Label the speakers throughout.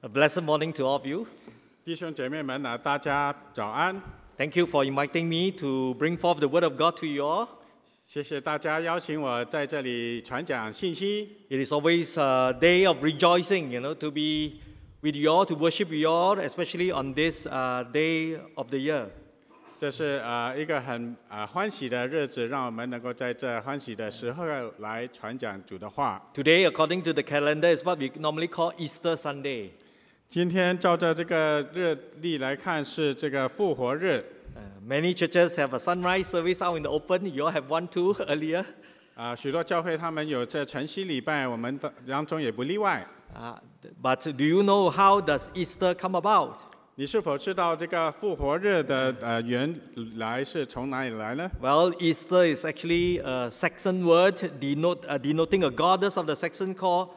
Speaker 1: A blessed morning to all of you.
Speaker 2: 弟兄姐妹们大家早安！
Speaker 1: Thank you for inviting me to bring forth the Word of God to you all.
Speaker 2: 谢谢大家邀请我在这里传讲信息。
Speaker 1: It is always a day of rejoicing, to be with you all, to worship you all, especially on this day of the year.
Speaker 2: 这是一个很欢喜的日子，让我们能够在这欢喜的时候来传讲主的话。
Speaker 1: Today, according to the calendar, is what we normally call Easter Sunday.
Speaker 2: 今天照着这个日历来看，是这个复活日。
Speaker 1: Many churches have a sunrise service out in the open. You all have one too earlier.
Speaker 2: 许多教会他们有这晨曦礼拜，我们当中也不例外。
Speaker 1: But do you know how does Easter come about?
Speaker 2: 你是否知道这个复活日的原来是从哪里来呢？
Speaker 1: Well, Easter is actually a Saxon word denoting a goddess of the Saxon called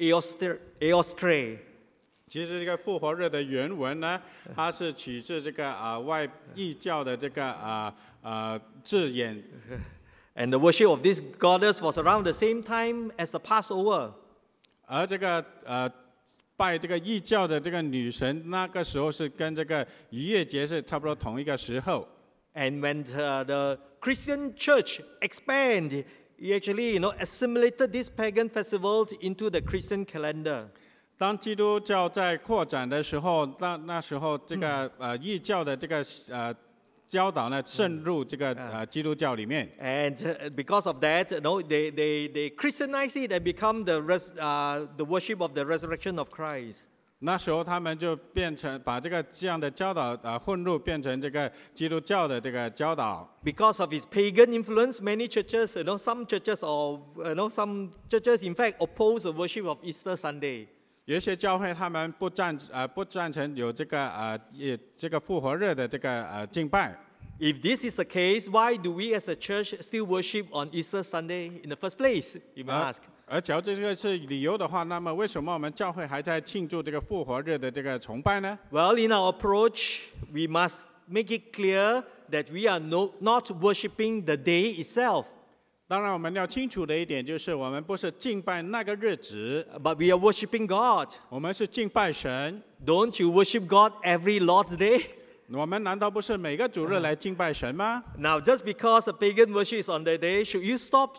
Speaker 1: Eostre.
Speaker 2: 其实这个复活日的原文呢，它是取自这个外异教的这个字眼。
Speaker 1: And the worship of this goddess was around the same time as the Passover.
Speaker 2: 而这个拜这个异教的这个女神，那个时候是跟这个逾越节是差不多同一个时候。
Speaker 1: And when the Christian church expanded, it actually assimilated this pagan festival into the Christian calendar.
Speaker 2: 当基督教在扩展的时候，那时候这个异教的这个教导呢，渗入这个基督教里面。
Speaker 1: And because of that, they Christianize it and become the worship of the resurrection of Christ.
Speaker 2: 那时候他们就变成把这样的教导混入，变成这个基督教的这个教导。
Speaker 1: Because of its pagan influence, many churches, some churches some churches in fact oppose the worship of Easter Sunday.
Speaker 2: 有一些教会他们不赞成有这个复活日的这个敬拜。
Speaker 1: If this is the case, why do we as a church still worship on Easter Sunday in the first place? You may ask.
Speaker 2: 而假如这个是理由的话，那么为什么我们教会还在庆祝这个复活日的这个崇拜呢？
Speaker 1: Well, in our approach, we must make it clear that we are not worshiping the day itself.
Speaker 2: 当然，我们要清楚的一点就是，我们不是敬拜那个日子，
Speaker 1: But we are worshiping God.
Speaker 2: 我们是敬拜神。
Speaker 1: Don't you worship God every Lord's Day?
Speaker 2: 我们难道不是每个主日来敬拜神吗？
Speaker 1: Now, just because a pagan worship is on that day, should you stop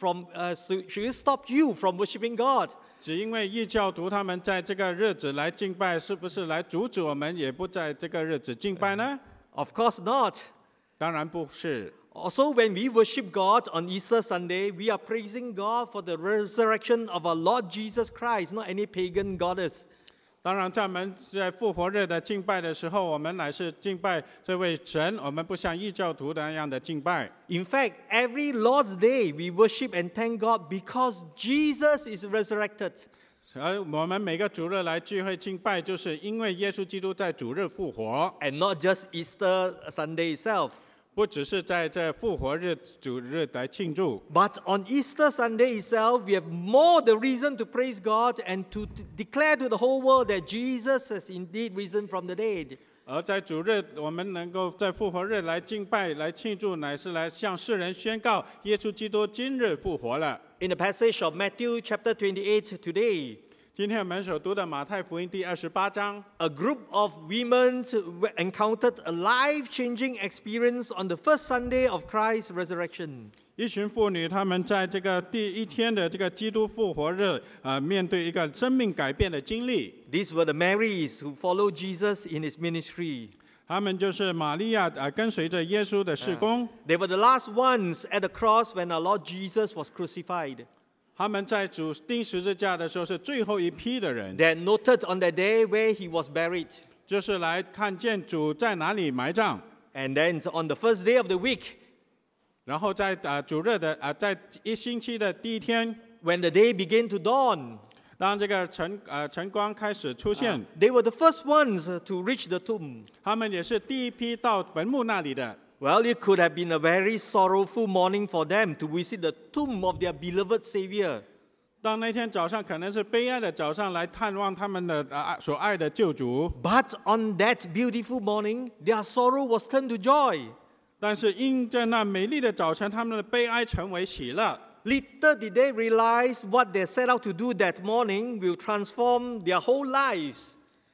Speaker 1: you from worshiping God?
Speaker 2: 只因为异教徒他们在这个日子来敬拜，是不是来阻止我们也不在这个日子敬拜呢？
Speaker 1: Of course not.
Speaker 2: 当然不是。
Speaker 1: Also, when we worship God on Easter Sunday, we are praising God for the resurrection of our Lord Jesus Christ, not any pagan goddess.
Speaker 2: 当然，在我们在复活日的敬拜的时候，我们乃是敬拜这位神，我们不像异教徒那样的敬拜。
Speaker 1: In fact, every Lord's Day we worship and thank God because Jesus is resurrected.
Speaker 2: 而我们每个主日来聚会敬拜，就是因为耶稣基督在主日复活，
Speaker 1: And not just Easter Sunday itself.
Speaker 2: 不只是在这复活日主日来庆祝。
Speaker 1: But on Easter Sunday itself, we have more the reason to praise God and to declare to the whole world that Jesus has indeed risen from the dead.
Speaker 2: 而在主日，我们能够在复活日来敬拜、来庆祝，乃是来向世人宣告耶稣基督今日复活了。
Speaker 1: In the passage of Matthew chapter 28 today,
Speaker 2: 今天我们所读的马太福音第28章，
Speaker 1: a group of women encountered a life-changing experience on the first Sunday of Christ's resurrection.
Speaker 2: 一群妇女，她们在这个第一天的这个基督复活日，面对一个生命改变的经历。
Speaker 1: These were the Marys who followed Jesus in his ministry.
Speaker 2: 她们就是玛利亚跟随着耶稣的事工。
Speaker 1: They were the last ones at the cross when our Lord Jesus was crucified.
Speaker 2: 他们在主钉十字架的时候是最后一批的人，
Speaker 1: They had noted on that day where he was buried.
Speaker 2: 就是来看见主在哪里埋葬。
Speaker 1: And then on the first day of the week,
Speaker 2: 然后在主日的在一星期的第一天，
Speaker 1: when the day began to dawn,
Speaker 2: 当这个晨光开始出现，
Speaker 1: they were the first ones to reach the tomb.
Speaker 2: 他们也是第一批到坟墓那里的。
Speaker 1: Well, it could have been a very sorrowful morning for them to visit the tomb of their beloved Savior.
Speaker 2: 当那天早上可能是悲哀的早上，来探望他们的所爱的救主。
Speaker 1: But on that beautiful morning, their sorrow was turned to joy.
Speaker 2: 但是因着那美丽的早晨，他们的悲哀成为喜乐。
Speaker 1: Little did they realize what they set out to do that morning will transform their whole lives.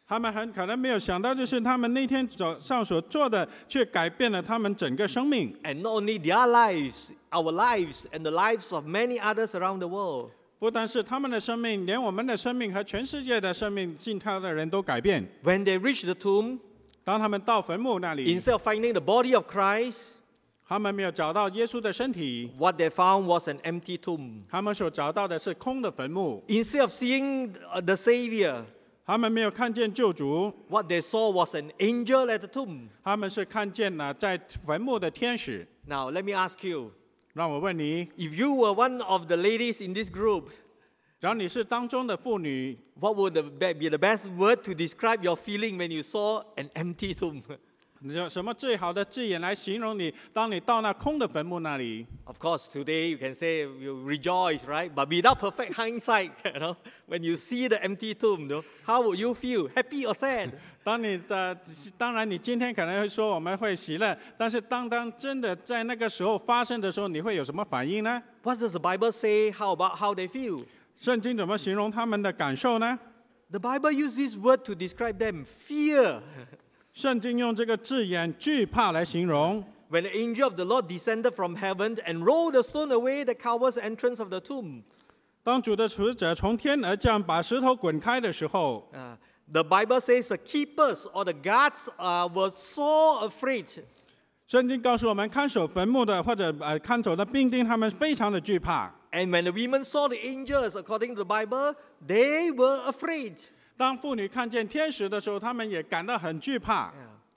Speaker 2: 他们很可能没有想到，就是他们那天早上所做的，却改变了他们整个生命。
Speaker 1: And not only their lives, our lives, and the lives of many others around the world.
Speaker 2: 不单是他们的生命，连我们的生命和全世界的生命，信他的人都改变。
Speaker 1: When they reached the tomb,
Speaker 2: 当他们到坟墓那里，
Speaker 1: instead of finding the body of Christ,
Speaker 2: 他们没有找到耶稣的身体，
Speaker 1: what they found was an empty tomb.
Speaker 2: 他们所找到的是空的坟墓。
Speaker 1: Instead of seeing the Savior,
Speaker 2: 他们没有看见救主，
Speaker 1: what they saw was an angel at the tomb.
Speaker 2: 他们是看见了在坟墓的天使。
Speaker 1: Now, let me ask you,
Speaker 2: 让我问你，
Speaker 1: if you were one of the ladies in this group,
Speaker 2: 然后你是当中的妇女，
Speaker 1: what would be the best word to describe your feeling when you saw an empty tomb?
Speaker 2: 你有什么最好的字眼来形容你？当你到那空的坟墓那里，
Speaker 1: Of course, today you can say you rejoice, right? But without perfect hindsight, when you see the empty tomb, how would you feel? Happy or sad?
Speaker 2: 当然你今天可能会说我们会喜乐，但是当真的在那个时候发生的时候，你会有什么反应呢？
Speaker 1: What does the Bible say? How about how they feel?
Speaker 2: 圣经怎么形容他们的感受呢？
Speaker 1: The Bible uses this word to describe them: fear.
Speaker 2: 圣经用这个字眼惧怕来形容。
Speaker 1: When the angel of the Lord descended from heaven and rolled the stone away that covers the entrance of the tomb.
Speaker 2: 当主的使者从天而降，把石头滚开的时候，
Speaker 1: The Bible says the keepers or the guards were so afraid.
Speaker 2: 圣经告诉我们，看守坟墓的或者看守的兵丁，他们非常的惧怕。
Speaker 1: And when the women saw the angels, according to the Bible, they were afraid.
Speaker 2: 当妇女看见天使的时候，他们也感到很惧怕。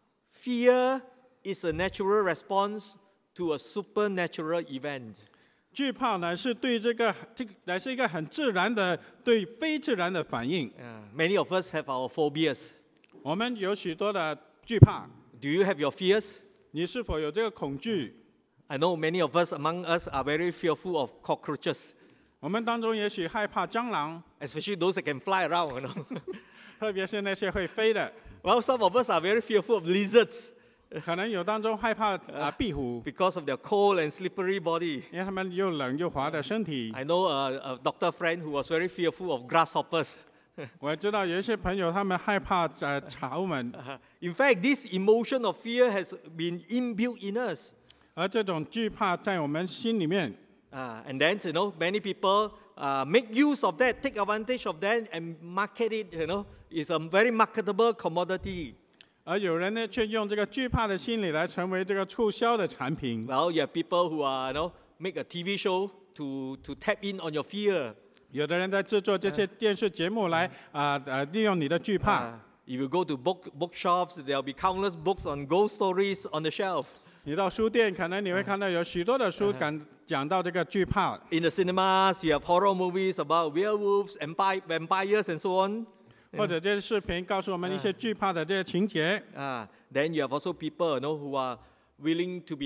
Speaker 1: Fear is a natural response to a supernatural event.
Speaker 2: 惧怕呢，是对这个乃是一个很自然的对非自然的反应。
Speaker 1: Many of us have our phobias.
Speaker 2: 我们有许多的惧怕，
Speaker 1: Do you have your fears?
Speaker 2: 你是否有这个恐惧？
Speaker 1: I know many of us among us are very fearful of cockroaches,
Speaker 2: 我们当中也许害怕蟑螂，
Speaker 1: especially those that can fly around.
Speaker 2: 特别是那些会飞的。
Speaker 1: Well, some of us are very fearful of lizards
Speaker 2: 可能有当中害怕壁虎，
Speaker 1: because of their cold and slippery body.
Speaker 2: 因为他们又冷又滑的身体。
Speaker 1: I know a doctor friend who was very fearful of grasshoppers.
Speaker 2: 我知道有一些朋友他们害怕草蜢，
Speaker 1: In fact, this emotion of fear has been inbuilt in us.
Speaker 2: 而这种惧怕在我们心里面。
Speaker 1: And then, many people make use of that, take advantage of that, and market it. It's a very marketable commodity.
Speaker 2: 而有人呢，却用这个惧怕的心理来成为这个促销的产品。
Speaker 1: Well, you have people who are, make a TV show to tap in on your fear.
Speaker 2: 有的人在制作这些电视节目来利用你的惧怕。
Speaker 1: If you go to bookshops, there will be countless books on ghost stories on the shelf.
Speaker 2: 你到书店，可能你会看到有许多的书讲到这个惧怕。
Speaker 1: In the cinemas, you have horror movies about werewolves, vampires, and so on.
Speaker 2: 或者这些视频告诉我们一些惧怕的这些情节。
Speaker 1: Then you have also people, who are willing to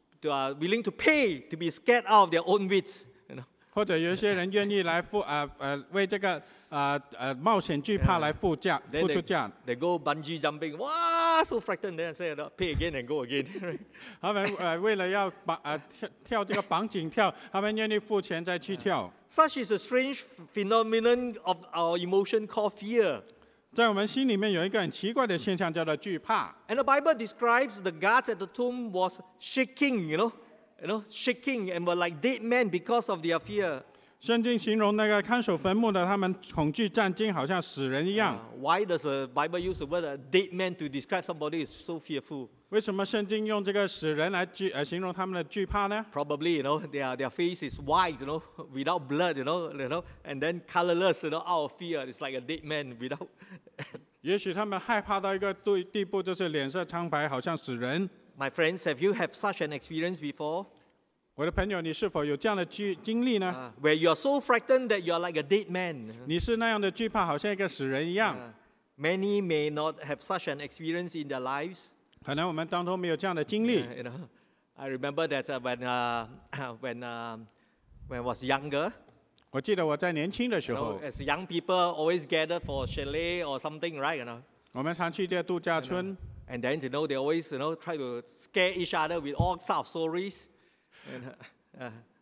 Speaker 1: pay to be scared out of their own wits.
Speaker 2: 或者有一些人愿意来为这个冒险惧怕来付出价。
Speaker 1: They go bungee jumping. Wow, so frightened. Then say, pay again and go again.
Speaker 2: 他们为了要跳这个绑紧跳，他们愿意付钱再去跳。
Speaker 1: Such is a strange phenomenon of our emotion called fear.
Speaker 2: 在我们心里面有一个很奇怪的现象，叫做惧怕。
Speaker 1: And the Bible describes the guards at the tomb was shaking, shaking and were like dead men because of their fear.
Speaker 2: 圣经形容那个看守坟墓的，他们恐惧战惊，好像死人一样。
Speaker 1: Why does the Bible use the word dead man to describe somebody who is so fearful?
Speaker 2: 为什么圣经用这个死人来形容他们的惧怕呢？
Speaker 1: Probably, their face is white, without blood, and then colorless, out of fear. It's like a dead man without.
Speaker 2: 也许他们害怕到一个地步，就是脸色苍白，好像死人。
Speaker 1: My friends, have you had such an experience before?
Speaker 2: 我的朋友，你是否有这样的经历呢？
Speaker 1: Where you are so frightened that you are like a dead man.
Speaker 2: 你是那样的惧怕，好像一个死人一样。
Speaker 1: Many may not have such an experience in their lives.
Speaker 2: 可能我们当中没有这样的经历。
Speaker 1: I remember that when I was younger,
Speaker 2: 我记得我在年轻的时候，
Speaker 1: as young people always gather for chalet or something, right?
Speaker 2: 我们常去这个度假村，
Speaker 1: And then they always try to scare each other with all sorts of stories.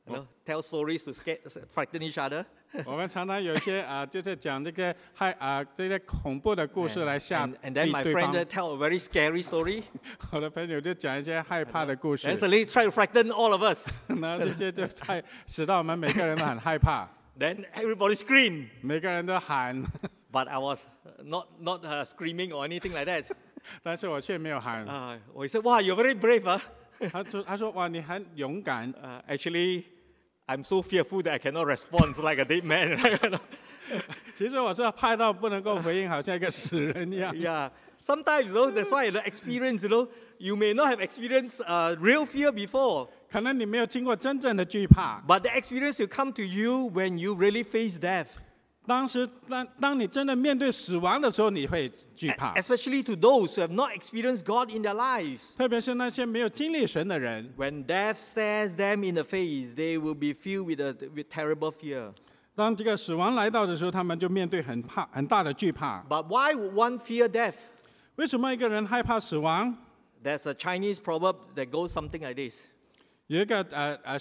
Speaker 1: tell stories to frighten each other.
Speaker 2: 我们常常有一些就是讲这个这些恐怖的故事来吓
Speaker 1: And then my
Speaker 2: 对
Speaker 1: friend
Speaker 2: 方。
Speaker 1: tell a very scary story.
Speaker 2: 我的朋友就讲一些害怕的故事
Speaker 1: And，suddenly try to frighten all of us.
Speaker 2: 然后这些就使到我们每个人都很害怕，
Speaker 1: Then everybody scream.
Speaker 2: 每个人都喊，
Speaker 1: But I was not screaming or anything like that.
Speaker 2: 但是我却没有喊。
Speaker 1: We said, wow, you're very brave, huh?
Speaker 2: 他说哇，你很勇敢。
Speaker 1: Actually, I'm so fearful that I cannot respond like a dead man.
Speaker 2: 其实我是怕到不能够回应，好像一个死人一样。
Speaker 1: Yeah. Sometimes, that's why the experience, you may not have experienced real fear before.
Speaker 2: 可能你没有经过真正的惧怕，
Speaker 1: But the experience will come to you when you really face death.
Speaker 2: 当你真的面对死亡的时候，你会惧怕。
Speaker 1: Especially to those who have not experienced God in their lives.
Speaker 2: 特别是那些没有经历神的人，
Speaker 1: When death stares them in the face, they will be filled with terrible fear.
Speaker 2: 当这个死亡来到的时候，他们就面对很大的惧怕。
Speaker 1: But why would one fear death?
Speaker 2: 为什么一个人害怕死亡？
Speaker 1: There's a Chinese proverb that goes something like this.
Speaker 2: 有一个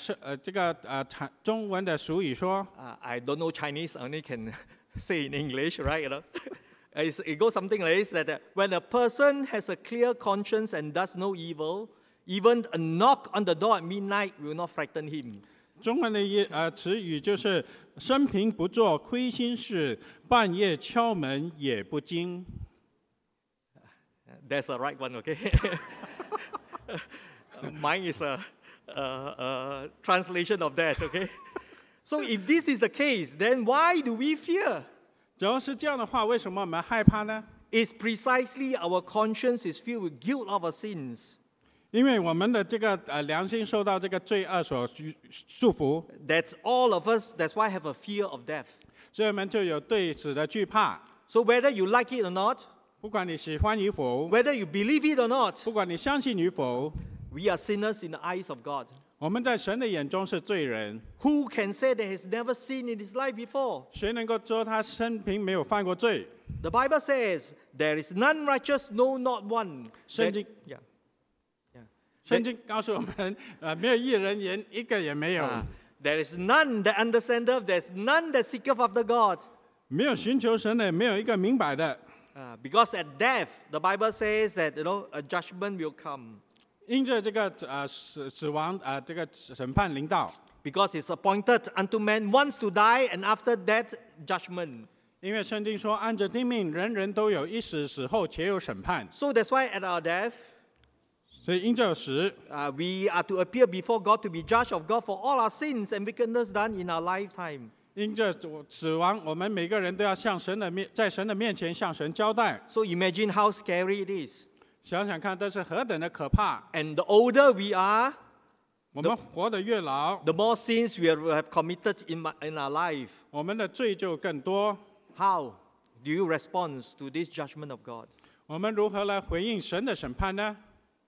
Speaker 2: 中文的俗语说，
Speaker 1: I don't know Chinese, I only can say in English, right? It goes something like this, that when a person has a clear conscience and does no evil, even a knock on the door at midnight will not frighten him.
Speaker 2: 中文的词语就是生平不做亏心事，半夜敲门也不惊。
Speaker 1: That's a right one, okay? Mine is a translation of that, okay? So if this is the case, then why do we fear?
Speaker 2: 只要是这样的话，为什么我们害怕呢？
Speaker 1: It's precisely our conscience is filled with guilt of our sins.
Speaker 2: 因为我们的这个良心受到这个罪恶所束缚，
Speaker 1: That's all of us, that's why I have a fear of death.
Speaker 2: 所以我们就有对死的惧怕。
Speaker 1: So whether you like it or not,
Speaker 2: 不管你喜欢与否，
Speaker 1: whether you believe it or not,
Speaker 2: 不管你相信与否，
Speaker 1: we are sinners in the eyes of God.
Speaker 2: 我们在神的眼中是罪人。
Speaker 1: Who can say that he has never sinned in his life before?
Speaker 2: 谁能够说他生平没有犯过罪？
Speaker 1: The Bible says, there is none righteous, no, not one.
Speaker 2: 圣经
Speaker 1: Yeah.
Speaker 2: 圣经告诉我们，没有一人连一个也没有，
Speaker 1: There is none that understandeth, there is none that seeketh after God.
Speaker 2: 没有寻求神的，没有一个明白的。
Speaker 1: Because at death, the Bible says that a judgment will come.
Speaker 2: 因着这个死亡这个审判临到，
Speaker 1: Because it's appointed unto man once to die, and after that, judgment.
Speaker 2: 因为圣经说，按着定命，人人都有一死，死后且有审判。
Speaker 1: So that's why at our death,
Speaker 2: 所以因着死，
Speaker 1: we are to appear before God to be judged of God for all our sins and wickedness done in our lifetime.
Speaker 2: 因着死亡，我们每个人都要向在神的面前向神交代。
Speaker 1: So imagine how scary it is.
Speaker 2: 想想看，这是何等的可怕！
Speaker 1: And the older we are,
Speaker 2: 我们活得越老，
Speaker 1: the more sins we have committed in our life.
Speaker 2: 我们的罪就更多。
Speaker 1: How do you respond to this judgment of God?
Speaker 2: 我们如何来回应神的审判呢？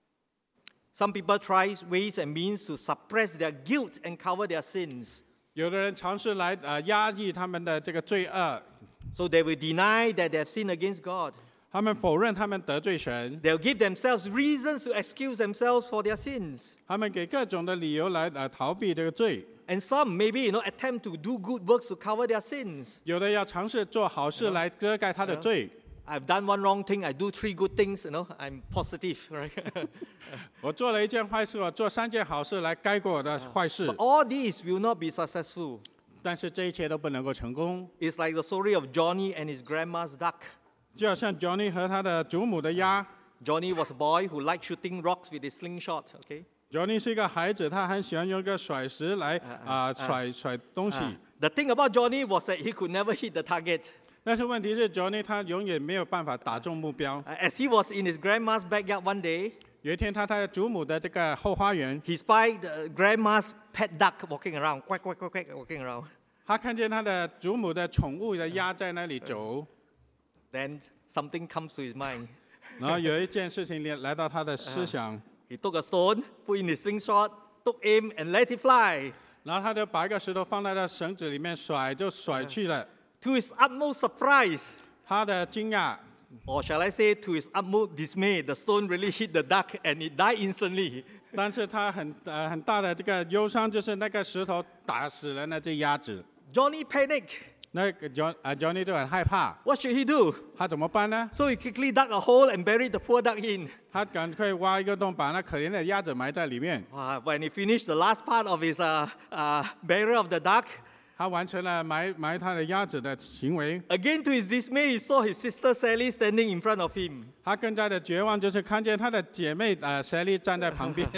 Speaker 1: Some people try ways and means to suppress their guilt and cover their sins.
Speaker 2: 有的人尝试来压抑他们的这个罪恶，
Speaker 1: So they will deny that they have sinned against God.
Speaker 2: 他们否认他们得罪神，
Speaker 1: They'll give themselves reasons to excuse themselves for their sins.
Speaker 2: 他们给各种的理由来逃避这个罪。
Speaker 1: And some maybe attempt to do good works to cover their sins.
Speaker 2: 有的要尝试做好事来遮盖他的罪。
Speaker 1: I've done one wrong thing, I do 3 good things, I'm positive, right?
Speaker 2: 我做了一件坏事，我做3件好事来盖过我的坏事，
Speaker 1: But all these will not be successful.
Speaker 2: 但是这一切都不能够成功。
Speaker 1: It's like the story of Johnny and his grandma's duck.
Speaker 2: 就好像 Johnny 和他的祖母的鸭。
Speaker 1: Johnny was a boy who liked shooting rocks with his slingshot, okay?
Speaker 2: Johnny 是一个孩子，他很喜欢用一个甩石来甩东西。
Speaker 1: The thing about Johnny was that he could never hit the target.
Speaker 2: 但是问题是 ，Johnny 他永远没有办法打中目标。
Speaker 1: As he was in his grandma's backyard one day,
Speaker 2: 有一天，他在祖母的这个后花园，
Speaker 1: he spied the grandma's pet duck walking around, quack, quack, quack, quack, walking around.
Speaker 2: 他看见他的祖母的宠物的鸭在那里走，
Speaker 1: Then something comes to his mind.
Speaker 2: 然后有一件事情来到他的思想，
Speaker 1: He took a stone, put in his slingshot, took aim, and let it fly.
Speaker 2: 然后他就把一个石头放在他绳子里面甩，就甩去了。
Speaker 1: To his utmost surprise,
Speaker 2: 他的惊讶，
Speaker 1: Or shall I say, to his utmost dismay, the stone really hit the duck and it died instantly.
Speaker 2: 但是他很大的这个忧伤，就是那个石头打死了那只鸭子。
Speaker 1: Johnny panicked.
Speaker 2: 那个Johnny 就很害怕，
Speaker 1: What should he do?
Speaker 2: 他怎么办呢？
Speaker 1: So he quickly dug a hole and buried the poor duck in.
Speaker 2: 他赶快挖一个洞，把那可怜的鸭子埋在里面。
Speaker 1: When he finished the last part of his burial of the duck,
Speaker 2: 他完成了埋他的鸭子的行为。
Speaker 1: again to his dismay, he saw his sister Sally standing in front of him.
Speaker 2: 他更加的绝望，就是看见他的姐妹Sally 站在旁边，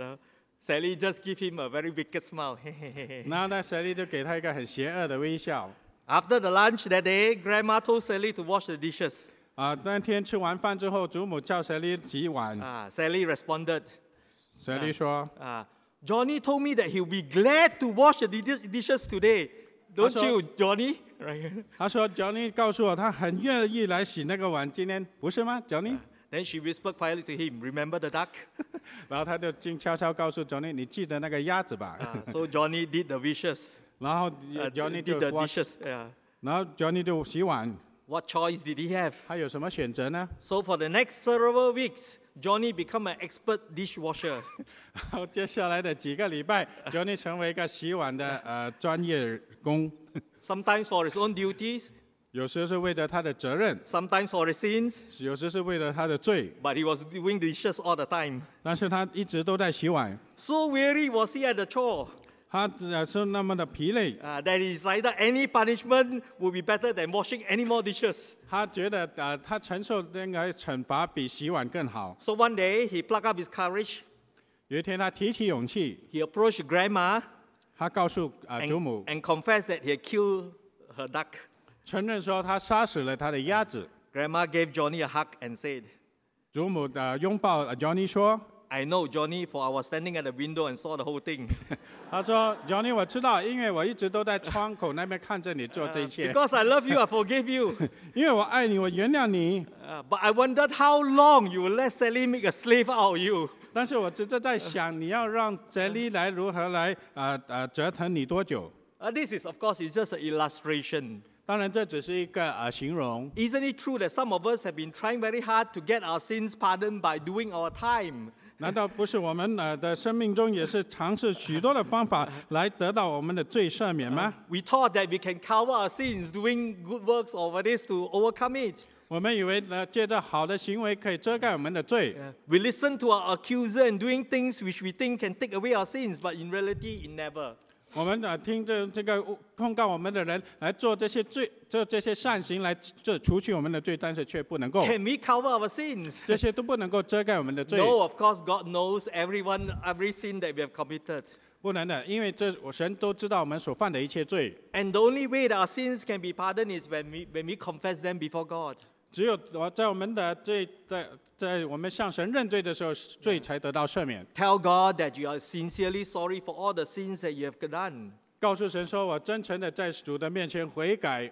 Speaker 1: Sally just gave him a very wicked smile.
Speaker 2: 然后呢，Sally 就给他一个很邪恶的微笑。
Speaker 1: After the lunch that day, Grandma told Sally to wash the dishes.
Speaker 2: 那天吃完饭之后，祖母叫 Sally 洗碗。
Speaker 1: Sally responded.
Speaker 2: Sally 说
Speaker 1: Johnny told me that he'll be glad to wash the dishes today. Don't you, Johnny?
Speaker 2: 他说 Johnny 告诉我，他很愿意来洗那个碗，今天不是吗 ，Johnny？
Speaker 1: Then she whispered quietly to him, "Remember the duck?"
Speaker 2: 然后他就悄悄告诉 Johnny， 你记得那个鸭子吧？
Speaker 1: So Johnny did the dishes.
Speaker 2: 然后 Johnny 就
Speaker 1: did the dishes.
Speaker 2: 然后 Johnny 就洗碗。
Speaker 1: What choice did he have?
Speaker 2: 他有什么选择呢？
Speaker 1: So for the next several weeks, Johnny became an expert dishwasher.
Speaker 2: 然后接下来的几个礼拜 ，Johnny 成为一个洗碗的专业工。
Speaker 1: Sometimes for his own duties,
Speaker 2: 有时是为了他的责任，
Speaker 1: sometimes for his sins,
Speaker 2: 有时是为了他的罪，
Speaker 1: but he was doing dishes all the time.
Speaker 2: 但是他一直都在洗碗。
Speaker 1: So weary was he at the chore
Speaker 2: 他是那么的疲累，
Speaker 1: that he decided any punishment would be better than washing any more dishes.
Speaker 2: 他觉得他承受那个惩罚比洗碗更好。
Speaker 1: So one day he plucked up his courage.
Speaker 2: 有一天他提起勇气，
Speaker 1: He approached Grandma
Speaker 2: 他告诉祖
Speaker 1: and,
Speaker 2: 母，
Speaker 1: and confessed that he had killed her duck.
Speaker 2: 承认说他杀死了他的鸭子。
Speaker 1: Grandma gave Johnny a hug and said,
Speaker 2: 祖母拥抱Johnny 说，
Speaker 1: "I know, Johnny, for I was standing at the window and saw the whole thing.
Speaker 2: 他说 Johnny 我知道，因为我一直都在窗口那边看着你做这一切，
Speaker 1: Because I love you, I forgive you.
Speaker 2: 因为我爱你，我原谅你。
Speaker 1: But I wondered how long you will let Sally make a slave out of you.
Speaker 2: 但是我只是在想，你要让Sally来如何来折腾你多久？
Speaker 1: This is, of course, it's just an illustration.
Speaker 2: 当然，这只是一个形容。
Speaker 1: Isn't it true that some of us have been trying very hard to get our sins pardoned by doing our time?
Speaker 2: 难道不是我们的生命中也是尝试许多的方法来得到我们的罪赦免吗？
Speaker 1: We thought that we can cover our sins doing good works or this to overcome it.
Speaker 2: 我们以为借着好的行为可以遮盖我们的罪。
Speaker 1: We listen to our accuser and doing things which we think can take away our sins, but in reality, it never.
Speaker 2: 我们听着这个控告我们的人来做这些善行来除去我们的罪，但是却不能够，
Speaker 1: Can we cover our sins?
Speaker 2: 这些都不能够遮盖我们的罪。
Speaker 1: No, of course, God knows every sin that we have committed.
Speaker 2: 不能的，因为神都知道我们所犯的一切罪。
Speaker 1: And the only way that our sins can be pardoned is when we confess them before God.
Speaker 2: 只有在我们的罪在我们向神认罪的时候，罪才得到赦免。
Speaker 1: Tell God that you are sincerely sorry for all the sins that you have done.
Speaker 2: 告诉神说：“我真诚的在主的面前悔改。”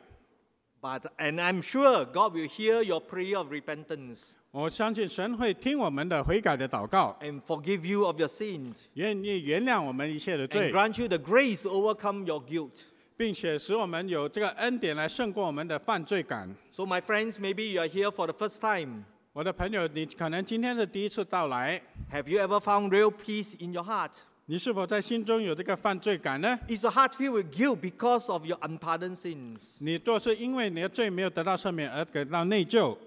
Speaker 1: And I'm sure God will hear your prayer of repentance
Speaker 2: 我相信神会听我们的悔改的祷告，
Speaker 1: and forgive you of your sins
Speaker 2: 愿意原谅我们一切的
Speaker 1: and
Speaker 2: 罪，
Speaker 1: grant you the grace to overcome your guilt.
Speaker 2: 并且使我们有这个恩典来胜过我们的犯罪感。
Speaker 1: So my friends, maybe you are here for the first time.
Speaker 2: 我的朋友，你可能今天是第一次到来，
Speaker 1: Have you ever found real peace in your heart?
Speaker 2: 你是否在心中有这个犯罪感呢？
Speaker 1: Is your heart filled with guilt because of your unpardoned sins?
Speaker 2: 你若是因为你的罪没有得到赦免而感到内疚，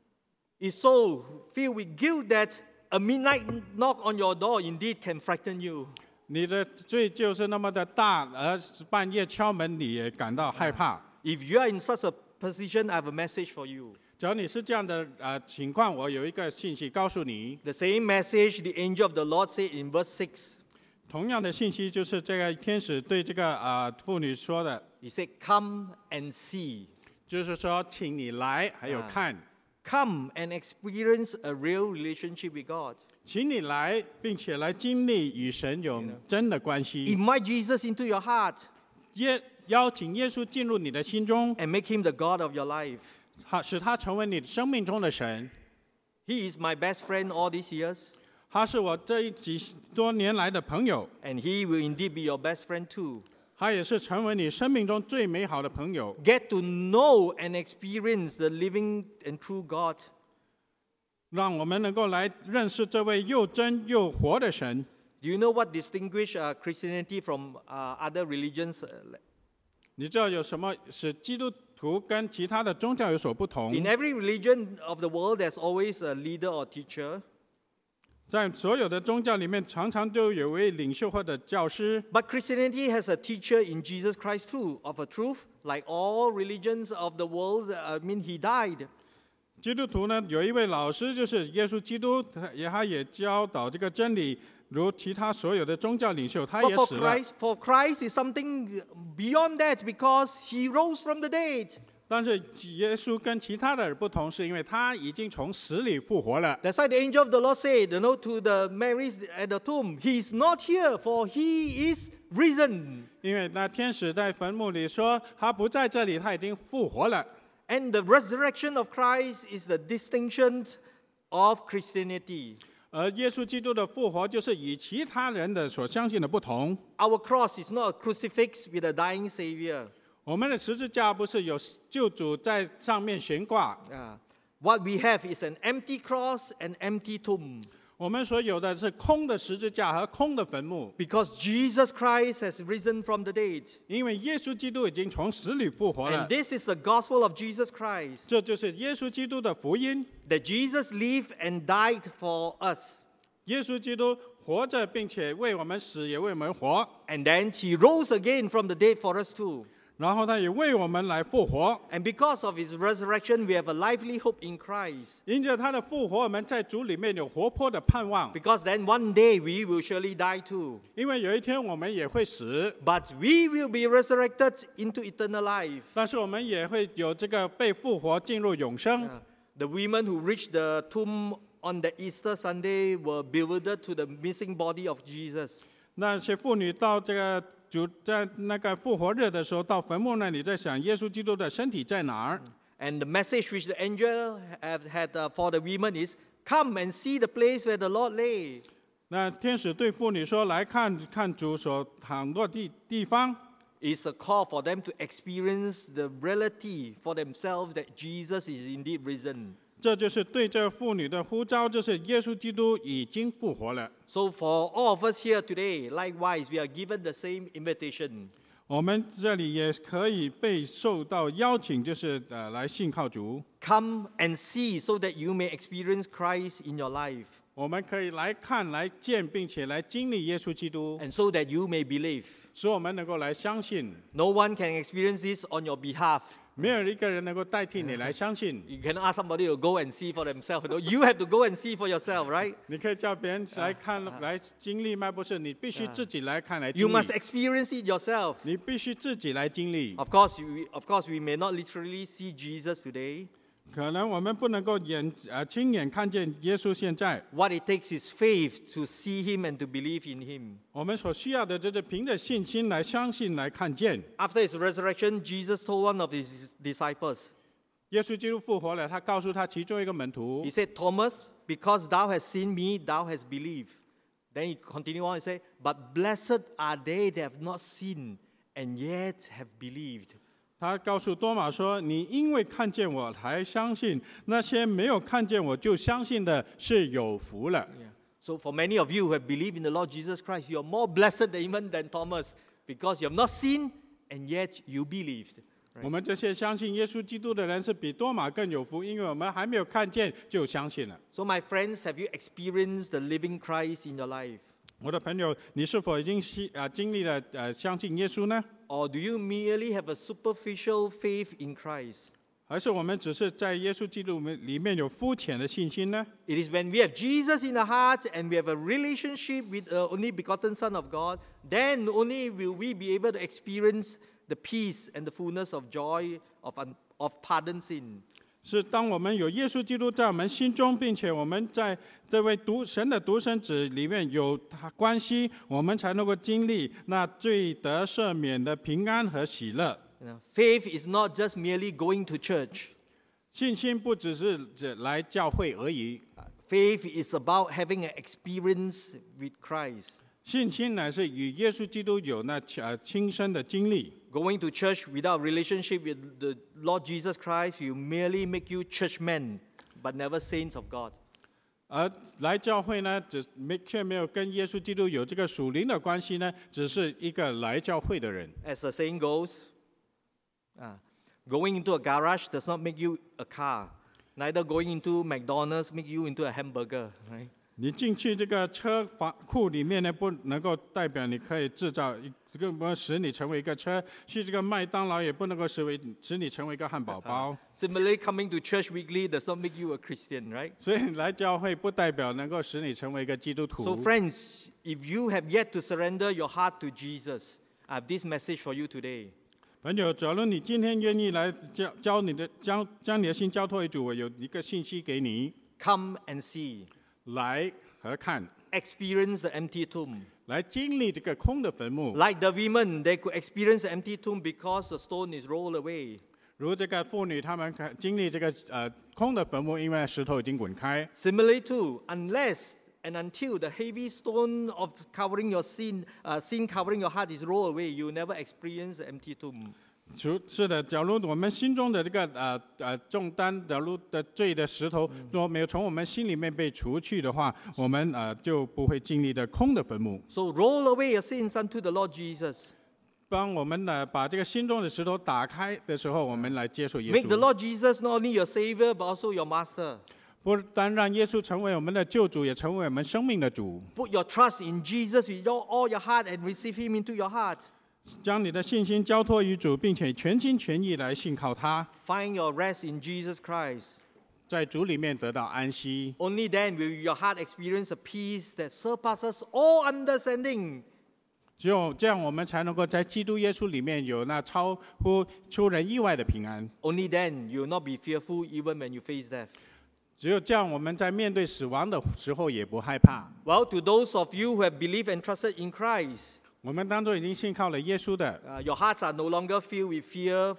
Speaker 1: Is so filled with guilt that a midnight knock on your door indeed can frighten you?
Speaker 2: 你的罪就是那么的大，而半夜敲门你也感到害怕。
Speaker 1: If you are in such a position, I have a message for you.
Speaker 2: 只要你是这样的情况，我有一个信息告诉你。
Speaker 1: The same message the angel of the Lord said in verse 6.
Speaker 2: 同样的信息就是这个天使对这个妇女说的，
Speaker 1: He said, "Come and see."
Speaker 2: 就是说，请你来，还有看，
Speaker 1: Come and experience a real relationship with God.
Speaker 2: 请你来，并且来经历与神有真的关系。
Speaker 1: Invite Jesus into your heart
Speaker 2: 邀请耶稣进入你的心中，
Speaker 1: and make him the God of your life.
Speaker 2: 使他成为你生命中的神。
Speaker 1: He is my best friend all these years,
Speaker 2: 他是我这几多年来的朋友，
Speaker 1: and he will indeed be your best friend too.
Speaker 2: 他也是成为你生命中最美好的朋友。
Speaker 1: Get to know and experience the living and true God.
Speaker 2: 让我们能够来认识这位又真又活的神。
Speaker 1: Do you know what distinguishes Christianity from other religions?
Speaker 2: 你知道有什么使基督徒跟其他的宗教有所不同？
Speaker 1: In every religion of the world, there's always a leader or teacher.
Speaker 2: 在所有的宗教里面，常常就有位领袖或者教师。
Speaker 1: But Christianity has a teacher in Jesus Christ too, of a truth. Like all religions of the world, he died.
Speaker 2: 基督徒呢，有一位老师，就是耶稣基督，他也教导这个真理，如其他所有的宗教领袖，他
Speaker 1: But
Speaker 2: 也
Speaker 1: for
Speaker 2: 死了。
Speaker 1: Christ is something beyond that because he rose from the dead.
Speaker 2: 但是耶稣跟其他的不同，是因为他已经从死里复活了。
Speaker 1: That's why the angel of the Lord said, to the Marys at the tomb, he is not here, for he is risen.
Speaker 2: 因为那天使在坟墓里说，他不在这里，他已经复活了。
Speaker 1: And the resurrection of Christ is the distinction of Christianity.
Speaker 2: 而耶稣基督的复活，就是与其他人的所相信的不同。
Speaker 1: Our cross is not a crucifix with a dying Savior.
Speaker 2: 我们的十字架不是有救主在上面悬挂，
Speaker 1: What we have is an empty cross and empty tomb.
Speaker 2: 我们所有的是空的十字架和空的坟墓，
Speaker 1: Because Jesus Christ has risen from the dead.
Speaker 2: 因为耶稣基督已经从死里复活了
Speaker 1: And。this is the gospel of Jesus Christ.
Speaker 2: 这就是耶稣基督的福音。
Speaker 1: That Jesus lived and died for us.
Speaker 2: 耶稣基督活着，并且为我们死，也为我们活。
Speaker 1: And then he rose again from the dead for us too.
Speaker 2: 然后他也为我们来复活。
Speaker 1: And because of his resurrection, we have a lively hope in Christ.
Speaker 2: 因着他的复活，我们在主里面有活泼的盼望。
Speaker 1: Because then one day we will surely die too.
Speaker 2: 因为有一天我们也会死，
Speaker 1: But we will be resurrected into eternal life.
Speaker 2: 但是我们也会有这个被复活进入永生。
Speaker 1: The women who reached the tomb on the Easter Sunday were bewildered to the missing body of Jesus.
Speaker 2: 那些妇女到这个主在那个复活日的时候，到坟墓那里在想耶稣基督的身体在哪儿。
Speaker 1: And the message which the angel had for the women is, "Come and see the place where the Lord lay."
Speaker 2: 那天使对妇女说：“来看看主所躺落的地方。”
Speaker 1: It's a call for them to experience the reality for themselves that Jesus is indeed risen.
Speaker 2: 这就是对这妇女的呼召，就是耶稣基督已经复活了。
Speaker 1: So for all of us here today, likewise, we are given the same invitation.
Speaker 2: 我们这里也可以被受到邀请，就是来信靠主。
Speaker 1: Come and see so that you may experience Christ in your life.
Speaker 2: 我们可以来看、来见，并且来经历耶稣基督，
Speaker 1: And so that you may believe.
Speaker 2: 使我们能够来相信。
Speaker 1: No one can experience this on your behalf.
Speaker 2: 没有一个人能够代替你来相信。
Speaker 1: You cannot ask somebody to go and see for themselves. No, you have to go and see for yourself, right?
Speaker 2: 你可以叫别人来看、来经历吗？不是，你必须自己来看、来
Speaker 1: You
Speaker 2: 经历。
Speaker 1: must experience it yourself.
Speaker 2: 你必须自己来经历。
Speaker 1: Of course, we may not literally see Jesus today.
Speaker 2: 可能我们不能够亲眼看见耶稣现在，
Speaker 1: What it takes is faith to see him and to believe in him.
Speaker 2: 我们所需要的就是凭着信心来相信、来看见。
Speaker 1: After his resurrection, Jesus told one of his disciples,
Speaker 2: 耶稣基督复活了，他告诉他其中一个门徒
Speaker 1: he，said, Thomas, because thou hast seen me, thou hast believed. Then he continued on and said, but blessed are they that have not seen and yet have believed.
Speaker 2: 他告诉多马说：“你因为看见我才相信，那些没有看见我就相信的是有福了。”
Speaker 1: So for many of you who have believed in the Lord Jesus Christ, you are more blessed even than Thomas because you have not seen and yet you believed.
Speaker 2: 我们这些相信耶稣基督的人是比多马更有福，因为我们还没有看见就相信了。
Speaker 1: So my friends, have you experienced the living Christ in your life?
Speaker 2: 我的朋友，你是否已经经历了相信耶稣呢？
Speaker 1: Or do you merely have a superficial faith in Christ?
Speaker 2: 还是我们只是在耶稣基督里面有肤浅的信心呢？
Speaker 1: It is when we have Jesus in the heart and we have a relationship with the only begotten Son of God, then only will we be able to experience the peace and the fullness of joy of pardoned sin.
Speaker 2: 是当我们有耶稣基督在我们心中，并且我们在这位神的独生子里面有他关系，我们才能够经历那罪得赦免的平安和喜乐。
Speaker 1: Faith is not just merely going to church.
Speaker 2: 信心不只是来教会而已，
Speaker 1: Faith is about having an experience with Christ.
Speaker 2: 信心乃是与耶稣基督有那亲身的经历。
Speaker 1: Going to church without relationship with the Lord Jesus Christ, you merely make you churchmen, but never saints of God.
Speaker 2: 而来教会呢，却没有跟耶稣基督有这个属灵的关系呢，只是一个来教会的人。
Speaker 1: As the saying goes, going into a garage does not make you a car. Neither going into McDonald's make you into a hamburger, right?
Speaker 2: 你进去这个车房库里面呢，不能够代表你可以制造这个使你成为一个车。去这个麦当劳也不能够使你成为一个汉堡包。
Speaker 1: Similarly, coming to church weekly does not make you a Christian, right?
Speaker 2: 所以来教会不代表能够使你成为一个基督徒。
Speaker 1: So, friends, if you have yet to surrender your heart to Jesus, I have this message for you today.
Speaker 2: 朋友，假如你今天愿意来将你的心交托于主，我有一个信息给你。
Speaker 1: Come and see.
Speaker 2: 来和看。
Speaker 1: Experience the empty tomb.
Speaker 2: 来经历这个空的坟墓。
Speaker 1: Like the women, they could experience the empty tomb because the stone is rolled away.
Speaker 2: 如这个妇女，她们经历这个空的坟墓，因为石头已经滚开。
Speaker 1: Similarly too, unless and until the heavy stone of covering your sin covering your heart is rolled away, you will never experience the empty tomb.
Speaker 2: 是的，假如我们心中的这个重担，假如的罪的石头若没有从我们心里面被除去的话，我们就不会经历的空的坟墓。
Speaker 1: So roll away your sins unto the Lord Jesus.
Speaker 2: 帮我们把这个心中的石头打开的时候，我们来接受耶稣。
Speaker 1: Make the Lord Jesus not only your Savior but also your Master.
Speaker 2: 不单让耶稣成为我们的救主，也成为我们生命的主。
Speaker 1: Put your trust in Jesus with all your heart and receive Him into your heart.
Speaker 2: 将你的信心交托于主，并且全心全意来信靠他。
Speaker 1: Find your rest in Jesus Christ.
Speaker 2: 在主里面得到安息。
Speaker 1: Only then will your heart experience a peace that surpasses all understanding.
Speaker 2: 只有这样，我们才能够在基督耶稣里面有那超乎出人意外的平安。
Speaker 1: Only then you will not be fearful even when you face death.
Speaker 2: 只有这样，我们在面对死亡的时候也不害怕。
Speaker 1: Well, to those of you who have believed and trusted in Christ,
Speaker 2: 我们当中已经信靠了耶稣的，
Speaker 1: your hearts are no longer filled with fear.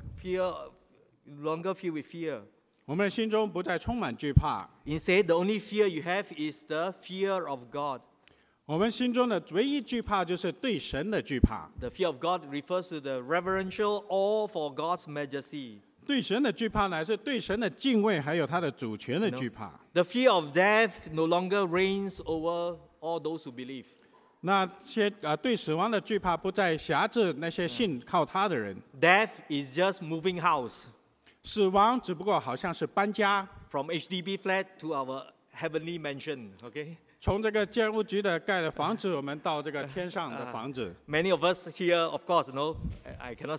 Speaker 1: No longer filled with fear.
Speaker 2: 我们的心中不再充满惧怕。
Speaker 1: Instead, the only fear you have is the fear of God.
Speaker 2: 我们心中的唯一惧怕就是对神的惧怕。
Speaker 1: The fear of God refers to the reverential awe for God's majesty.
Speaker 2: 对神的惧怕乃是对神的敬畏，还有他的主权的惧怕。
Speaker 1: The fear of death no longer reigns over all those who believe.
Speaker 2: 那些对死亡的惧怕不再辖制那些信靠他的人。
Speaker 1: Death is just moving house.
Speaker 2: 死亡只不过好像是搬家，
Speaker 1: From HDB flat to our heavenly mansion. Okay.
Speaker 2: 从这个建屋局的盖的房子，我们到这个天上的房子。
Speaker 1: Many of us here, of course, I cannot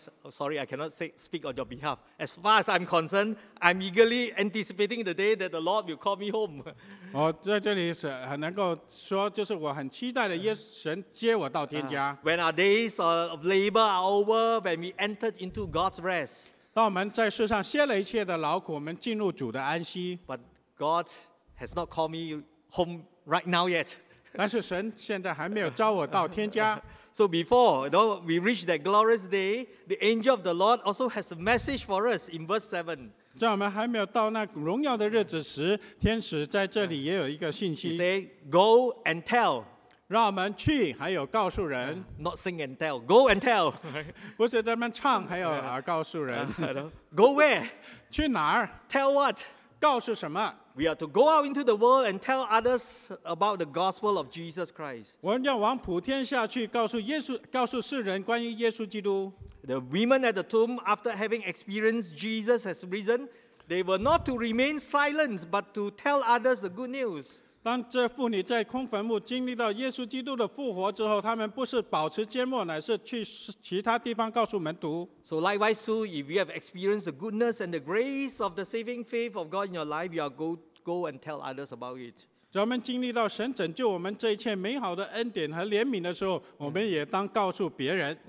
Speaker 1: speak on your behalf. As far as I'm concerned, I'm eagerly anticipating the day that the Lord will call me home.
Speaker 2: 我在这里是很能够说，就是我很期待的神接我到天家。
Speaker 1: When our days of labor are over, when we entered into God's rest.
Speaker 2: 当我们在世上歇了一切的劳苦，我们进入主的安息。
Speaker 1: But God has not called me home right now yet.
Speaker 2: 但是神现在还没有召我到天家。
Speaker 1: So before we reach that glorious day, the angel of the Lord also has a message for us in verse 7.
Speaker 2: 在我们还没有到那荣耀的日子时，天使在这里也有一个信
Speaker 1: He
Speaker 2: 息，
Speaker 1: said, "Go and tell."
Speaker 2: 让我们去，还有告诉人，
Speaker 1: Not sing and tell. Go and tell.
Speaker 2: 不是咱们唱，还有告诉人，
Speaker 1: Go where?
Speaker 2: 去哪儿，
Speaker 1: Tell what?
Speaker 2: 告诉什么。
Speaker 1: We are to go out into the world and tell others about the gospel of Jesus Christ.
Speaker 2: 我们要往普天下去，告诉世人关于耶稣基督。
Speaker 1: The women at the tomb, after having experienced Jesus has risen, they were not to remain silent, but to tell others the good news.
Speaker 2: 当这妇女在空坟墓经历到耶稣基督的复活之后，他们不是保持缄默，乃是去其他地方告诉门徒。
Speaker 1: So likewise too, if you have experienced the goodness and the grace of the saving faith of God in your life, you are go and tell others about it.
Speaker 2: 在我们经历到神拯救我们这一切美好的恩典和怜悯的时候，我们也当告诉别人。
Speaker 1: Yeah.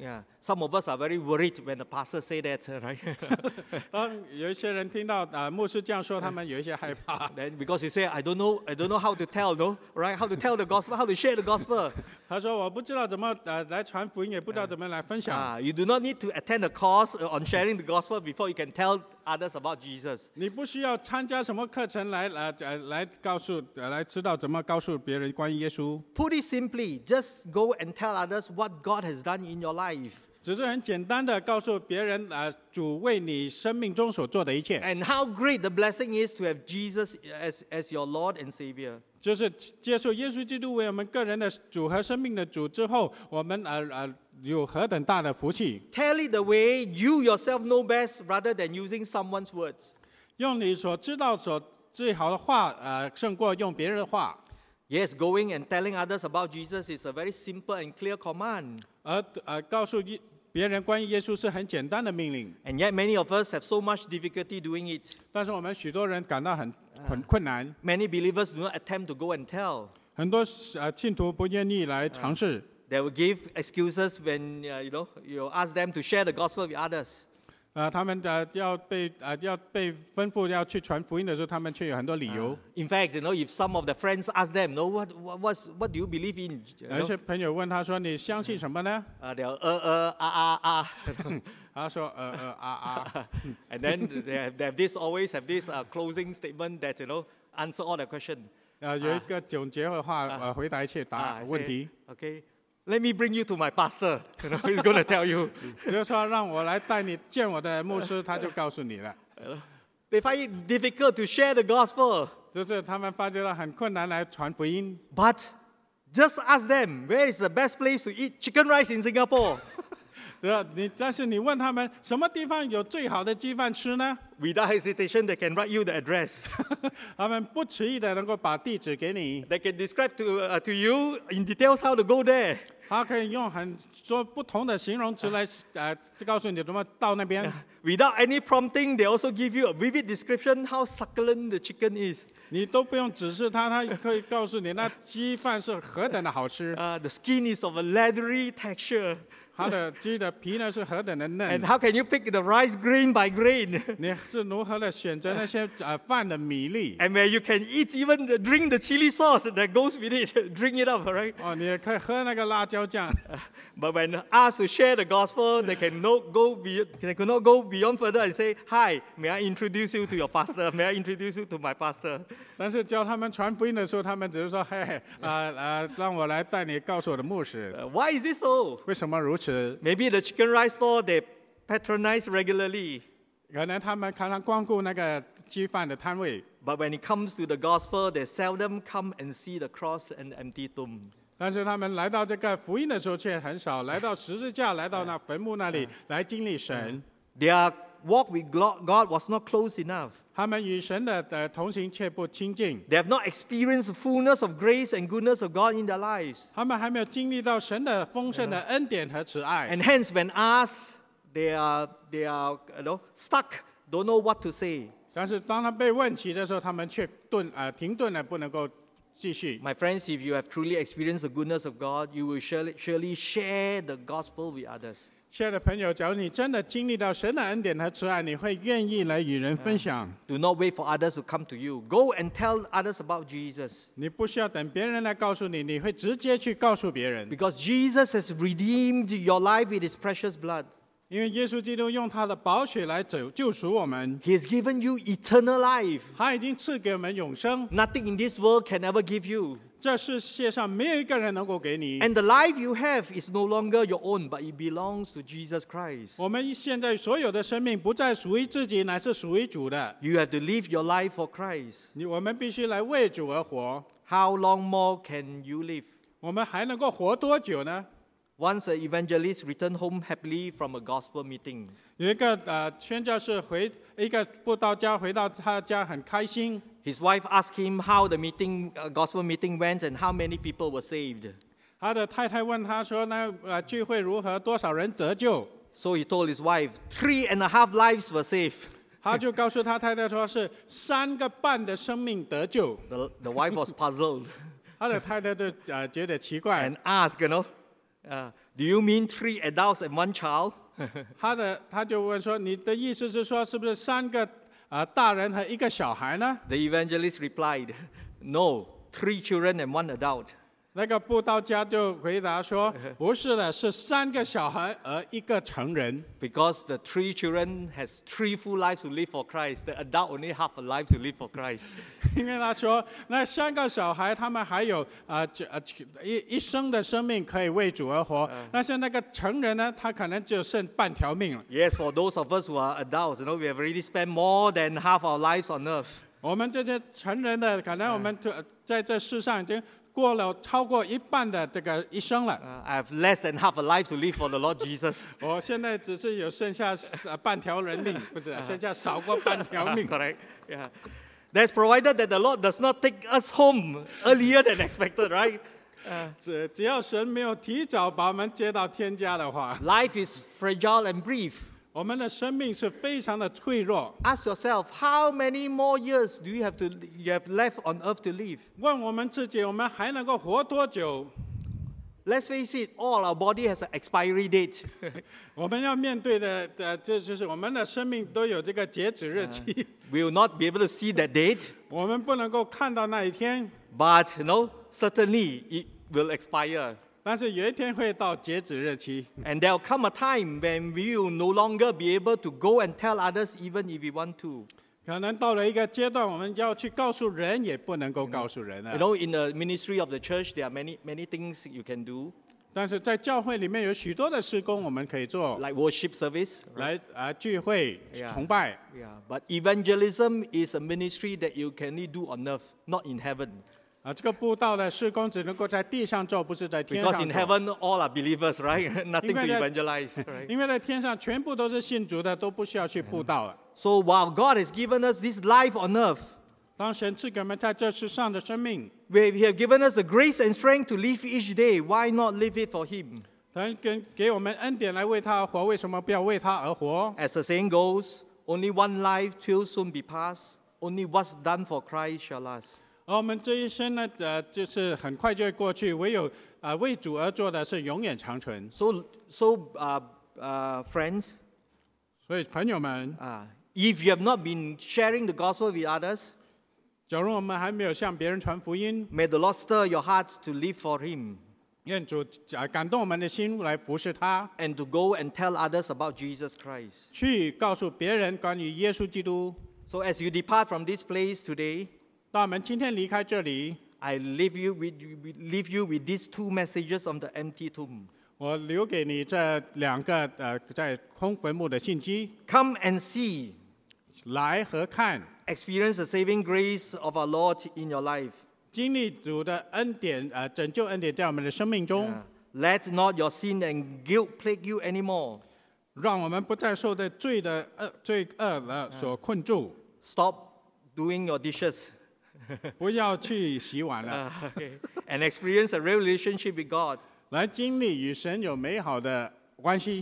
Speaker 1: Some of us are very worried when the pastor say that, right?
Speaker 2: 当有一些人听到牧师这样说，他们有一些害怕。
Speaker 1: Then because you say, I don't know how to tell, no, right? How to tell the gospel, how to share the gospel.
Speaker 2: 他说我不知道怎么来传福音，也不知道怎么来分享。
Speaker 1: You do not need to attend a course on sharing the gospel before you can tell others about Jesus.
Speaker 2: 你不需要参加什么课程来知道怎么告诉别人关于耶稣。
Speaker 1: Put it simply, just go and tell others what God has done in your life.
Speaker 2: 只是很简单的告诉别人主为你生命中所做的一切，
Speaker 1: And how great the blessing is to have Jesus as your Lord and Savior.
Speaker 2: 就是接受耶稣基督为我们个人的主和生命的主之后，我们有何等大的福气。
Speaker 1: Tell it the way you yourself know best rather than using someone's words.
Speaker 2: 用你所知道最好的话胜过用别人的话。
Speaker 1: Yes, going and telling others about Jesus is a very simple and clear command.
Speaker 2: 告诉别人关于耶稣是很简单的命令，
Speaker 1: And yet many of us have so much difficulty doing it.
Speaker 2: 但是我们许多人感到很困难，
Speaker 1: Many believers do not attempt to go and tell.
Speaker 2: 很多信徒不愿意来尝试。
Speaker 1: They will give excuses when you ask them to share the gospel with others.
Speaker 2: 他们要被吩咐要去传福音的时候，他们却有很多理由。
Speaker 1: In fact, if some of the friends ask them, what do you believe in?
Speaker 2: 有些朋友问他说：“你相信什么呢
Speaker 1: They'll
Speaker 2: 他说
Speaker 1: And then they always have this closing statement that answer all the question.
Speaker 2: 有一个总结的话回答一切问题。
Speaker 1: Okay, let me bring you to my pastor. He's going to tell you.
Speaker 2: 比如说让我来带你见我的牧师，他就告诉你了。
Speaker 1: They find it difficult to share the gospel.
Speaker 2: 就是他们发觉到很困难来传福音。
Speaker 1: But just ask them, where is the best place to eat chicken rice in Singapore?
Speaker 2: 但是你问他们什么地方有最好的鸡饭吃呢？
Speaker 1: Without hesitation, they can write you the address.
Speaker 2: 他们不迟疑的能够把地址给你。
Speaker 1: They can describe to you in details how to go there.
Speaker 2: 他可以用很多不同的形容词来告诉你怎么到那边。
Speaker 1: Without any prompting, they also give you a vivid description how succulent the chicken is.
Speaker 2: 你都不用指示他，他可以告诉你那鸡饭是何等的好吃。
Speaker 1: The skin is of a leathery texture.
Speaker 2: 它的鸡的皮呢是何等的
Speaker 1: And
Speaker 2: 嫩。
Speaker 1: how can you pick the rice grain by grain?
Speaker 2: 你是如何的选择那些饭的米粒？
Speaker 1: And where you can eat even drink the chili sauce that goes with it. Drink it up, right?
Speaker 2: 哦，你也可以喝那个辣椒酱。
Speaker 1: But when asked to share the gospel, they cannot go beyond further and say, "Hi, may I introduce you to your pastor? May I introduce you to my pastor?"
Speaker 2: 但是教他们传福音的时候，他们只是说：“嘿，让我来带你告诉我的牧师。
Speaker 1: Why is it so?
Speaker 2: 为什么如此？
Speaker 1: Maybe the chicken rice store they patronize regularly.
Speaker 2: 可能他们常常光顾那个鸡饭的摊位，
Speaker 1: But when it comes to the gospel, they seldom come and see the cross and the empty tomb.
Speaker 2: 但是他们来到这个福音的时候却很少，来到十字架，来到那坟墓那里来经历神。
Speaker 1: Their walk with God was not close enough.
Speaker 2: 他们与神的同行却不亲近，
Speaker 1: They have not experienced the fullness of grace and goodness of God in their lives.
Speaker 2: 他们还没有经历到神的丰盛的恩典和慈爱。
Speaker 1: And hence, when asked, they are stuck, don't know what to say.
Speaker 2: 但是当他被问起的时候，他们却停顿了，不能够继续。
Speaker 1: My friends, if you have truly experienced the goodness of God, you will surely share the gospel with others.
Speaker 2: 亲爱的朋友，假如你真的经历到神的恩典和慈爱，你会愿意来与人分享。
Speaker 1: Do not wait for others to come to you. Go and tell others about Jesus.
Speaker 2: 你不需要等别人来告诉你，你会直接去告诉别人。
Speaker 1: Because Jesus has redeemed your life with his precious blood.
Speaker 2: 因为耶稣基督用他的宝血来救赎我们，
Speaker 1: He has given you eternal life.
Speaker 2: 他已经赐给我们永生。
Speaker 1: Nothing in this world can ever give you.
Speaker 2: 这世界上没有一个人能够给你。
Speaker 1: And the life you have is no longer your own, but it belongs to Jesus Christ.
Speaker 2: 我们现在所有的生命不再属于自己，乃是属于主的。
Speaker 1: You have to live your life for Christ.
Speaker 2: 我们必须来为主而活。
Speaker 1: How long more can you live?
Speaker 2: 我们还能够活多久呢？
Speaker 1: Once an evangelist returned home happily from a gospel meeting.
Speaker 2: 有一个宣教士一个布道家回到他家很开心。
Speaker 1: His wife asked him how the gospel meeting went and how many people were saved.
Speaker 2: 他的太太问他说：“那聚会如何？多少人得救？”
Speaker 1: So he told his wife, 3.5 lives were saved.
Speaker 2: 他就告诉他太太说是3个半的生命得救。
Speaker 1: The wife was puzzled
Speaker 2: 他的太太就觉得奇怪，
Speaker 1: and asked, Do you mean 3 adults and 1 child?
Speaker 2: 他就问说：“你的意思是说，是不是3个大人和1个小孩呢？”
Speaker 1: The evangelist replied, No, 3 children and 1 adult.
Speaker 2: 那个布道家就回答说：“不是的，是3个小孩和1个成人。”
Speaker 1: Because the 3 children has 3 full lives to live for Christ. The adult only half a life to live for Christ.
Speaker 2: 因为他说，那3个小孩他们还有一生的生命可以为主而活，但是那个成人呢，他可能只剩半条命了。
Speaker 1: Yes, for those of us who are adults, we have already spent more than half our lives on earth.
Speaker 2: 我们这些成人的，可能我们在这世上已经过了超过一半的这个一生了。
Speaker 1: I have less than half a life to live for the Lord Jesus.
Speaker 2: 我现在只是有剩下半条人命，不是剩下少过半条命。
Speaker 1: Correct. Yeah. That's provided that the Lord does not take us home earlier than expected, right?
Speaker 2: 只要神没有提早把我们接到天家的话，
Speaker 1: Life is fragile and brief.
Speaker 2: 我们的生命是非常的脆弱。
Speaker 1: Ask yourself, how many more years do you have left on earth to live?
Speaker 2: 问我们自己，我们还能够活多久？
Speaker 1: Let's face it, all our body has an expiry date.
Speaker 2: 我们要面对的，这就是我们的生命都有这个截止日期。
Speaker 1: We will not be able to see that date,
Speaker 2: 我们不能够看到那一天，
Speaker 1: but certainly it will expire.
Speaker 2: 但是有一天会到截止日期。
Speaker 1: And there will come a time when we will no longer be able to go and tell others even if we want to.
Speaker 2: 可能到了一个阶段，我们要去告诉人，也不能够告诉人了。
Speaker 1: In the ministry of the church, there are many things you can do,
Speaker 2: 但是在教会里面有许多的事工我们可以做，
Speaker 1: like worship service.
Speaker 2: 来聚会、
Speaker 1: Yeah.
Speaker 2: 崇拜。
Speaker 1: Yeah, but evangelism is a ministry that you can only do on earth, not in heaven.
Speaker 2: 这个布道的事工只能够在地上做，不是在天上
Speaker 1: Because in
Speaker 2: 做。
Speaker 1: heaven, all are believers, right? Nothing to
Speaker 2: 因为在-
Speaker 1: evangelize, right?
Speaker 2: 因为在天上全部都是信主的，都不需要去布道了。
Speaker 1: So while God has given us this life on earth,
Speaker 2: 当神赐给我们在这世上的生命，
Speaker 1: where He has given us the grace and strength to live each day, why not live it for Him?
Speaker 2: 神给我们恩典来为他而活，为什么不要为他而活？
Speaker 1: As the saying goes, only one life will soon be past. Only what's done for Christ shall last.
Speaker 2: 而我们这一生呢，就是很快就会过去，唯有为主而做的是永远长存。
Speaker 1: Friends,
Speaker 2: 所以朋友们，
Speaker 1: if you have not been sharing the gospel with others,
Speaker 2: 假如我们还没有向别人传福音，
Speaker 1: may the Lord stir your hearts to live for Him
Speaker 2: 愿主感动我们的心来服侍他，
Speaker 1: and to go and tell others about Jesus Christ.
Speaker 2: 去告诉别人关于耶稣基督。
Speaker 1: So as you depart from this place today,
Speaker 2: 当我们今天离开这里，
Speaker 1: I leave you with these 2 messages on the empty tomb.
Speaker 2: 我留给你这2个在空坟墓的信息，
Speaker 1: Come and see,
Speaker 2: 来和看，
Speaker 1: experience the saving grace of our Lord in your life.
Speaker 2: 经历主的恩典，拯救恩典在我们的生命中，
Speaker 1: Let not your sin and guilt plague you anymore.
Speaker 2: 让我们不再受的罪恶所困住。
Speaker 1: Stop doing your dishes
Speaker 2: 不要去洗碗了，
Speaker 1: and experience a real relationship with God.
Speaker 2: 来经历与神有美好的关系。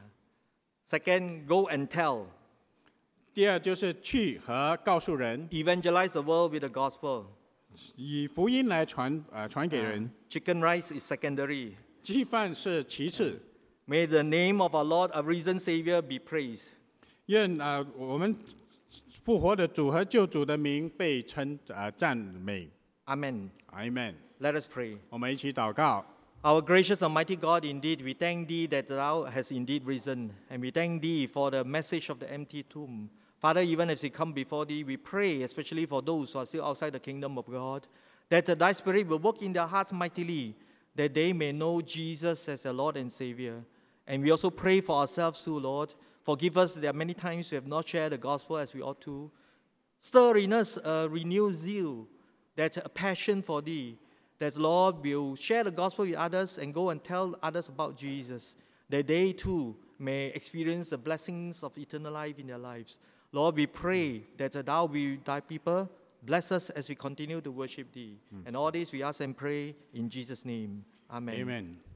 Speaker 1: Second, go and tell.
Speaker 2: 第二就是去和告诉人，
Speaker 1: Evangelize the world with the gospel.
Speaker 2: 以福音来传给人。
Speaker 1: Chicken rice is secondary.
Speaker 2: 鸡饭是其次。
Speaker 1: May the name of our Lord, our risen Savior, be praised.
Speaker 2: 愿我们复活的主和救主的名被赞美。
Speaker 1: Amen.
Speaker 2: Amen。
Speaker 1: Let us pray.
Speaker 2: 我们一起祷告。
Speaker 1: Our gracious and mighty God, indeed, we thank Thee that Thou hast indeed risen, and we thank Thee for the message of the empty tomb. Father, even as we come before Thee, we pray, especially for those who are still outside the kingdom of God, that Thy Spirit will work in their hearts mightily, that they may know Jesus as their Lord and Savior. And we also pray for ourselves too, Lord. Forgive us, there are many times we have not shared the gospel as we ought to. Stir in us a renewed zeal, that a passion for Thee, that, Lord, will share the gospel with others and go and tell others about Jesus, that they too may experience the blessings of eternal life in their lives. Lord, we pray that Thou be Thy people. Bless us as we continue to worship Thee. And all this we ask and pray in Jesus' name. Amen.
Speaker 2: Amen.